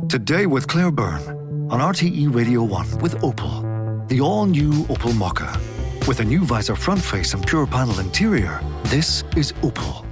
Today with Claire Byrne on RTE Radio 1 with Opel. The all-new Opel Mokka. With a new visor front face and pure panel interior, this is Opel.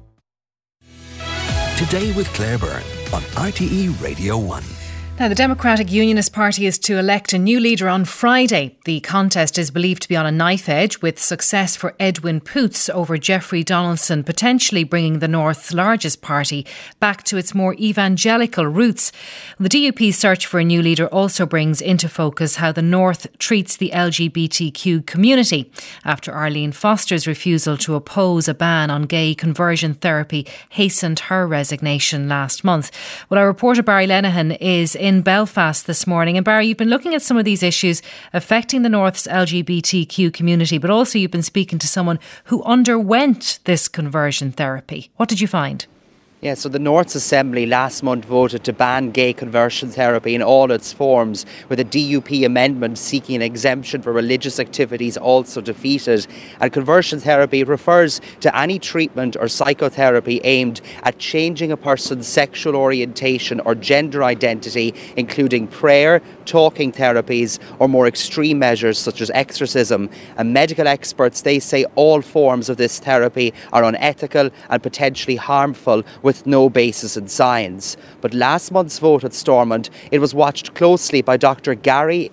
Today with Claire Byrne on RTE Radio 1. Now, the Democratic Unionist Party is to elect a new leader on Friday. The contest is believed to be on a knife edge, with success for Edwin Poots over Jeffrey Donaldson potentially bringing the North's largest party back to its more evangelical roots. The DUP's search for a new leader also brings into focus how the North treats the LGBTQ community after Arlene Foster's refusal to oppose a ban on gay conversion therapy hastened her resignation last month. Well, our reporter Barry Lenihan is in Belfast this morning. And Barry, you've been looking at some of these issues affecting the North's LGBTQ community, but also you've been speaking to someone who underwent this conversion therapy. What did you find? Yeah, so the North's Assembly last month voted to ban gay conversion therapy in all its forms, with a DUP amendment seeking an exemption for religious activities also defeated. And conversion therapy refers to any treatment or psychotherapy aimed at changing a person's sexual orientation or gender identity, including prayer, talking therapies, or more extreme measures such as exorcism. And medical experts, they say all forms of this therapy are unethical and potentially harmful, with no basis in science. But last month's vote at Stormont, it was watched closely by Dr. Gary.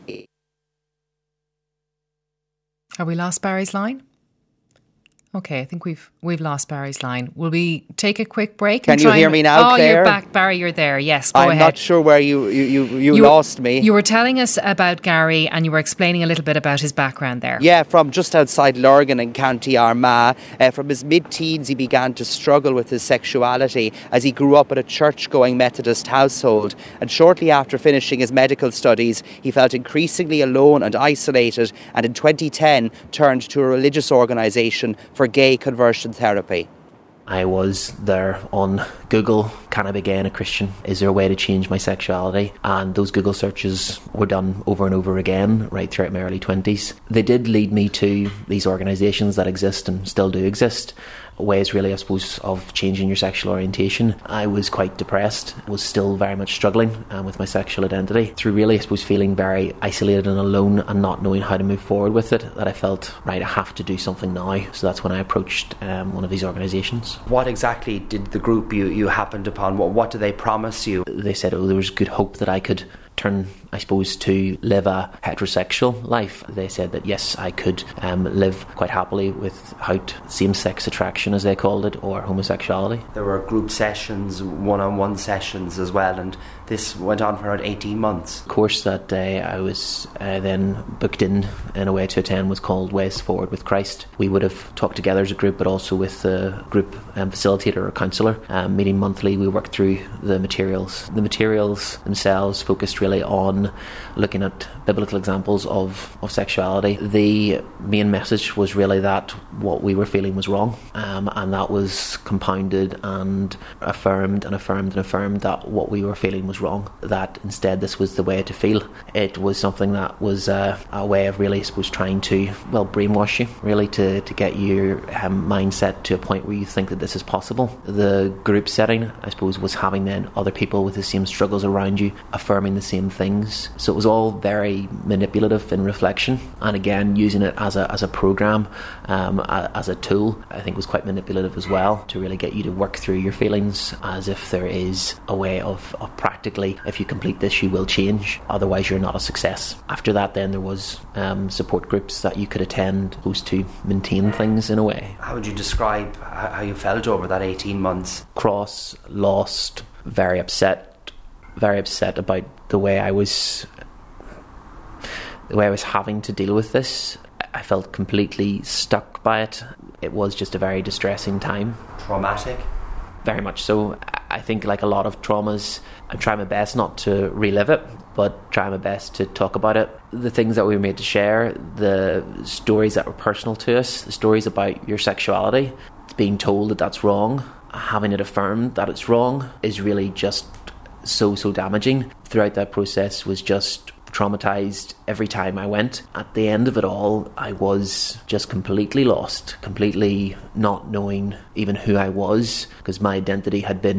Have we lost Barry's line? Okay, I think we've lost Barry's line. Will we take a quick break? Can you hear me now, Claire? Oh, you're back, Barry. You're there. Yes, go ahead. I'm not sure where you lost me. You were telling us about Gary, and you were explaining a little bit about his background there. Yeah, from just outside Lurgan in County Armagh. From his mid-teens, he began to struggle with his sexuality as he grew up in a church-going Methodist household. And shortly after finishing his medical studies, he felt increasingly alone and isolated, and in 2010 turned to a religious organisation for gay conversion therapy. I was there on Google, can I be gay and a Christian? Is there a way to change my sexuality? And those Google searches were done over and over again right throughout my early 20s. They did lead me to these organisations that exist and still do exist. Ways really, I suppose, of changing your sexual orientation. I was quite depressed, was still very much struggling with my sexual identity. Through really, I suppose, feeling very isolated and alone and not knowing how to move forward with it, that I felt, right, I have to do something now. So that's when I approached one of these organisations. What exactly did the group you happened upon, what did they promise you? They said, there was good hope that I could turn, I suppose, to live a heterosexual life. They said that yes, I could live quite happily without same-sex attraction, as they called it, or homosexuality. There were group sessions, one-on-one sessions as well, and this went on for around 18 months. The course that I was then booked in a way to attend was called Ways Forward with Christ. We would have talked together as a group, but also with the group facilitator or counsellor. Meeting monthly, we worked through the materials. The materials themselves focused really on looking at biblical examples of sexuality. The main message was really that what we were feeling was wrong, and that was compounded and affirmed that what we were feeling was wrong, that instead this was the way to feel. It was something that was a way of really, I suppose, trying to, brainwash you, really, to get your mindset to a point where you think that this is possible. The group setting, I suppose, was having then other people with the same struggles around you affirming the same things. So it was all very manipulative in reflection, and again using it as a program, as a tool, I think was quite manipulative as well, to really get you to work through your feelings as if there is a way of practically, if you complete this you will change, otherwise you're not a success. After that then there was support groups that you could attend, supposed to maintain things in a way. How would you describe how you felt over that 18 months? Cross, lost, very upset about the way I was having to deal with this. I felt completely stuck by it. It was just a very distressing time. Traumatic? Very much so. I think, like a lot of traumas, I'm trying my best not to relive it, but trying my best to talk about it. The things that we were made to share, the stories that were personal to us, the stories about your sexuality, being told that that's wrong, having it affirmed that it's wrong, is really just so damaging. Throughout that process was just traumatised every time I went. At the end of it all, I was just completely lost, completely not knowing even who I was, because my identity had been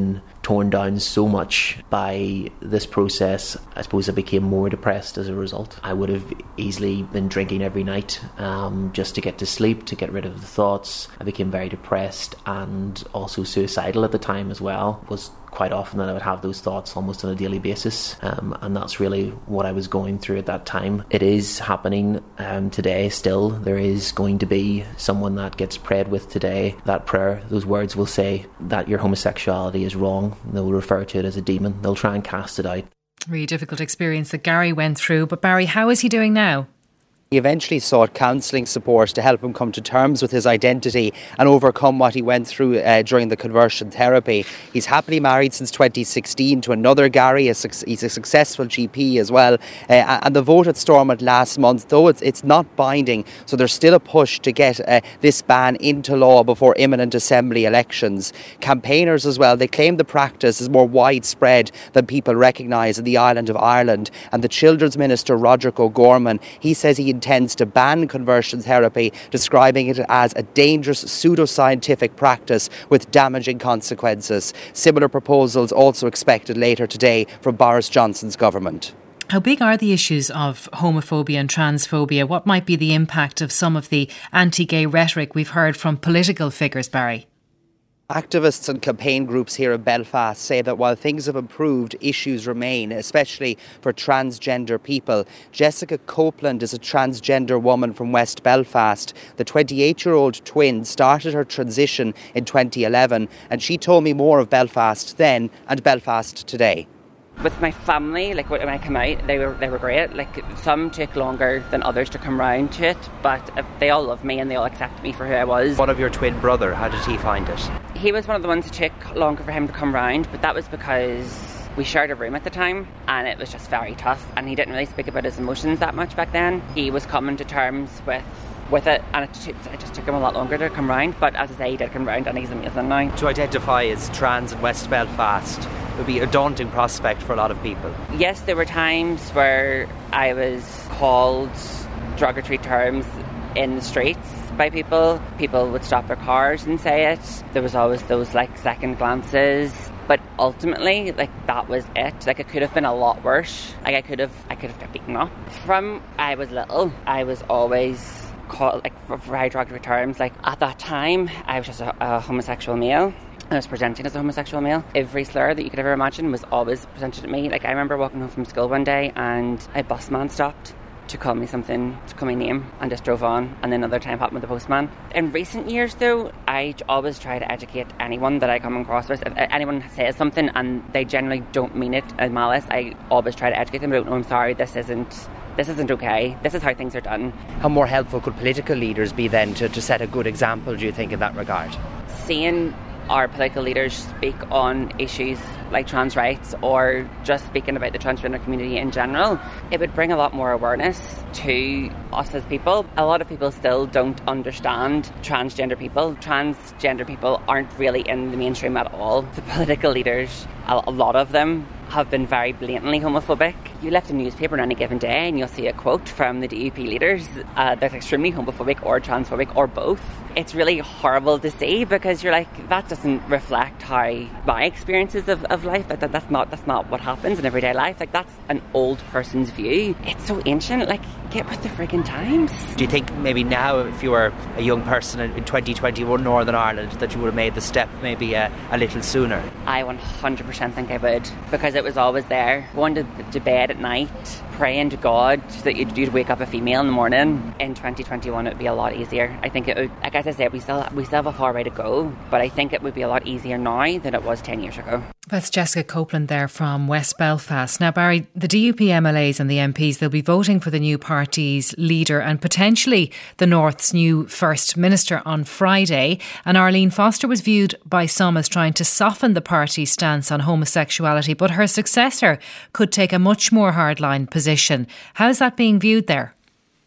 torn down so much by this process. I suppose I became more depressed as a result. I would have easily been drinking every night just to get to sleep, to get rid of the thoughts. I became very depressed and also suicidal at the time as well. It was quite often that I would have those thoughts almost on a daily basis, and that's really what I was going through at that time. It is happening today still. There is going to be someone that gets prayed with today. That prayer, those words will say that your homosexuality is wrong. They'll refer to it as a demon. They'll try and cast it out. Really difficult experience that Gary went through. But Barry, how is he doing now? He eventually sought counselling support to help him come to terms with his identity and overcome what he went through during the conversion therapy. He's happily married since 2016 to another Gary. He's a successful GP as well. And the vote at Stormont last month, though it's not binding, so there's still a push to get this ban into law before imminent Assembly elections. Campaigners as well, they claim the practice is more widespread than people recognise in the island of Ireland. And the Children's Minister, Roderick O'Gorman, he says he intends to ban conversion therapy, describing it as a dangerous pseudoscientific practice with damaging consequences. Similar proposals also expected later today from Boris Johnson's government. How big are the issues of homophobia and transphobia? What might be the impact of some of the anti-gay rhetoric we've heard from political figures, Barry? Activists and campaign groups here in Belfast say that while things have improved, issues remain, especially for transgender people. Jessica Copeland is a transgender woman from West Belfast. The 28-year-old twin started her transition in 2011, and she told me more of Belfast then and Belfast today. With my family, like when I came out, they were great. Like some took longer than others to come round to it, but they all love me and they all accept me for who I was. What of your twin brother? How did he find it? He was one of the ones who took longer for him to come round, but that was because we shared a room at the time and it was just very tough, and he didn't really speak about his emotions that much back then. He was coming to terms with it, and it just took him a lot longer to come round, but as I say, he did come round and he's amazing now. To identify as trans in West Belfast would be a daunting prospect for a lot of people. Yes, there were times where I was called derogatory terms in the streets by people. People would stop their cars and say it. There was always those second glances. But ultimately, that was it. It could have been a lot worse. I could have got beaten up. From I was little, I was always called for very derogatory terms. At that time, I was just a homosexual male. I was presenting as a homosexual male. Every slur that you could ever imagine was always presented at me. I remember walking home from school one day and a busman stopped to call me something, to call my name, and just drove on. And then another time happened with the postman. In recent years, though, I always try to educate anyone that I come across with. If anyone says something and they generally don't mean it in malice, I always try to educate them. I'm sorry, this isn't okay. This is how things are done. How more helpful could political leaders be then to set a good example, do you think, in that regard? Seeing our political leaders speak on issues like trans rights or just speaking about the transgender community in general, it would bring a lot more awareness to us as people. A lot of people still don't understand transgender people. Transgender people aren't really in the mainstream at all. The political leaders, a lot of them, have been very blatantly homophobic. You lift a newspaper on any given day and you'll see a quote from the DUP leaders that's extremely homophobic or transphobic or both. It's really horrible to see because you're that doesn't reflect how my experiences of life. That's not what happens in everyday life. That's an old person's view. It's so ancient. Get with the friggin' times. Do you think maybe now, if you were a young person in 2021 Northern Ireland, that you would have made the step maybe a little sooner? I 100% think I would, because it was always there. Going to bed at night, praying to God that you'd wake up a female in the morning. In 2021 it would be a lot easier. I think it would, as I said, we still have a far way to go, but I think it would be a lot easier now than it was 10 years ago. That's Jessica Copeland there from West Belfast. Now, Barry, the DUP MLAs and the MPs, they'll be voting for the new party's leader and potentially the North's new First Minister on Friday. And Arlene Foster was viewed by some as trying to soften the party's stance on homosexuality, but her successor could take a much more hardline position. How's that being viewed there?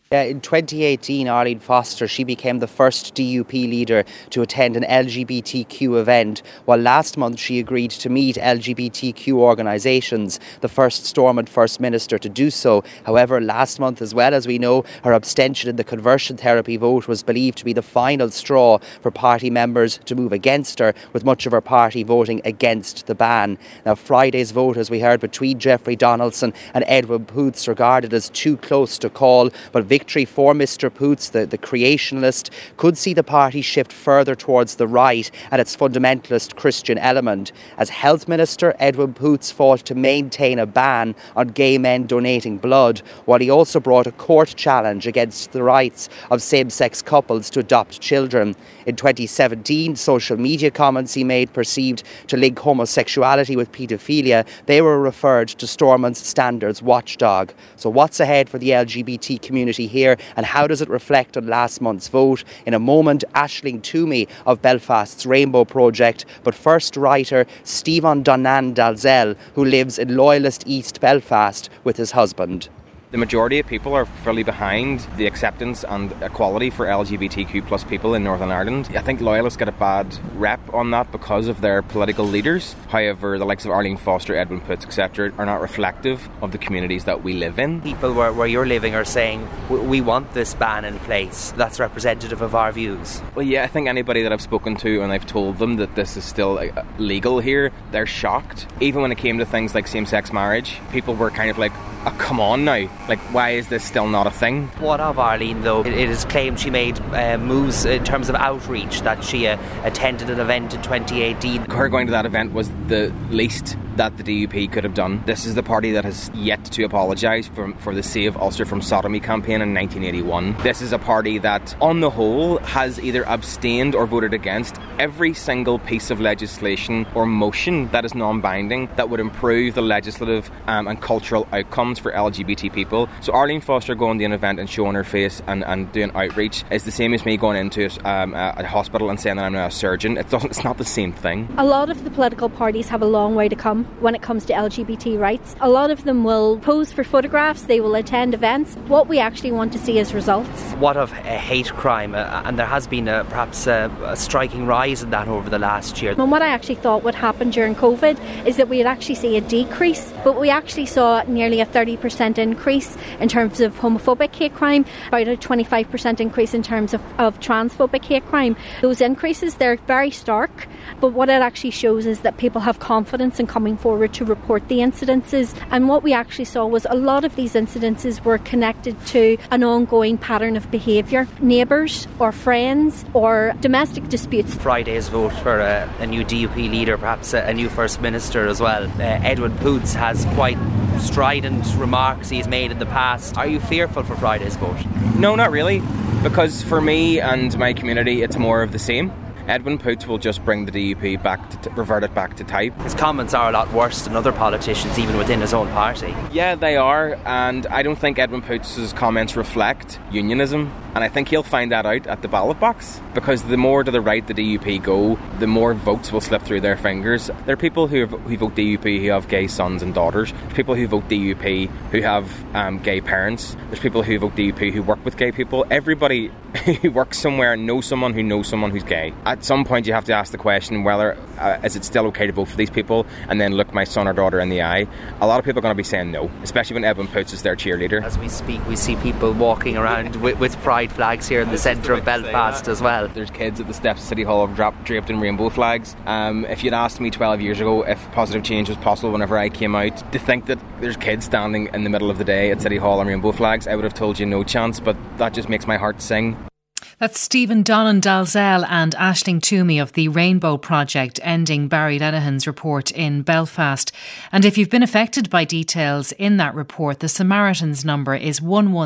In 2018, Arlene Foster, she became the first DUP leader to attend an LGBTQ event, while last month she agreed to meet LGBTQ organisations, the first Stormont First Minister to do so. However, last month as well, as we know, her abstention in the conversion therapy vote was believed to be the final straw for party members to move against her, with much of her party voting against the ban. Now, Friday's vote, as we heard, between Jeffrey Donaldson and Edwin Poots regarded as too close to call, but victory for Mr Poots, the creationalist, could see the party shift further towards the right and its fundamentalist Christian element. As Health Minister, Edwin Poots fought to maintain a ban on gay men donating blood, while he also brought a court challenge against the rights of same-sex couples to adopt children. In 2017, social media comments he made perceived to link homosexuality with paedophilia, they were referred to Stormont's standards watchdog. So what's ahead for the LGBT community here, and how does it reflect on last month's vote? In a moment, Aisling Toomey of Belfast's Rainbow Project, but first writer Stephen Donnan Dalzell, who lives in Loyalist East Belfast with his husband. The majority of people are fully behind the acceptance and equality for LGBTQ plus people in Northern Ireland. I think Loyalists get a bad rep on that because of their political leaders. However, the likes of Arlene Foster, Edwin Poots, etc. are not reflective of the communities that we live in. People where you're living are saying, we want this ban in place. That's representative of our views. Well, yeah, I think anybody that I've spoken to and I've told them that this is still legal here, they're shocked. Even when it came to things like same-sex marriage, people were kind of like, oh, come on now. Like, why is this still not a thing? What of Arlene, though? It is claimed she made moves in terms of outreach, that she attended an event in 2018. Her going to that event was the least that the DUP could have done. This is the party that has yet to apologise for the Save Ulster from Sodomy campaign in 1981. This is a party that, on the whole, has either abstained or voted against every single piece of legislation or motion that is non-binding that would improve the legislative and cultural outcomes for LGBT people. So Arlene Foster going to an event and showing her face and doing outreach is the same as me going into a hospital and saying that I'm now a surgeon. It's not the same thing. A lot of the political parties have a long way to come when it comes to LGBT rights. A lot of them will pose for photographs, they will attend events. What we actually want to see is results. What of a hate crime? And there has been perhaps a striking rise in that over the last year. And what I actually thought would happen during COVID is that we'd actually see a decrease, but we actually saw nearly a 30% increase in terms of homophobic hate crime, about a 25% increase in terms of transphobic hate crime. Those increases, they're very stark, but what it actually shows is that people have confidence in coming forward to report the incidences. And what we actually saw was a lot of these incidences were connected to an ongoing pattern of behaviour. Neighbours or friends or domestic disputes. Friday's vote for a new DUP leader, perhaps a new First Minister as well. Edwin Poots has quite strident remarks he's made in the past. Are you fearful for Friday's vote? No, not really, because for me and my community it's more of the same. Edwin Poots will just bring the DUP back, revert it back to type. His comments are a lot worse than other politicians, even within his own party. Yeah, they are, and I don't think Edwin Poots' comments reflect unionism, and I think he'll find that out at the ballot box, because the more to the right the DUP go, the more votes will slip through their fingers. There are people who vote DUP who have gay sons and daughters. There's people who vote DUP who have gay parents. There's people who vote DUP who work with gay people. Everybody who works somewhere knows someone who's gay. At some point you have to ask the question whether is it still okay to vote for these people, and then look my son or daughter in the eye. A lot of people are going to be saying no, especially when Edwin Poots is their cheerleader. As we speak, we see people walking around with pride flags here in the centre of Belfast as well. There's kids at the steps of City Hall draped in rainbow flags. If you'd asked me 12 years ago if positive change was possible whenever I came out, to think that there's kids standing in the middle of the day at City Hall on rainbow flags, I would have told you no chance, but that just makes my heart sing. That's Stephen Donnan Dalzell and Aisling Toomey of the Rainbow Project ending Barry Lenihan's report in Belfast. And if you've been affected by details in that report, the Samaritans number is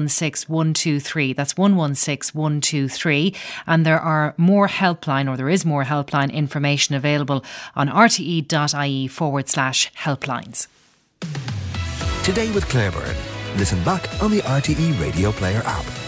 116123. That's 116123. And there is more helpline information available on rte.ie/helplines. Today with Claire Byrne. Listen back on the RTE Radio Player app.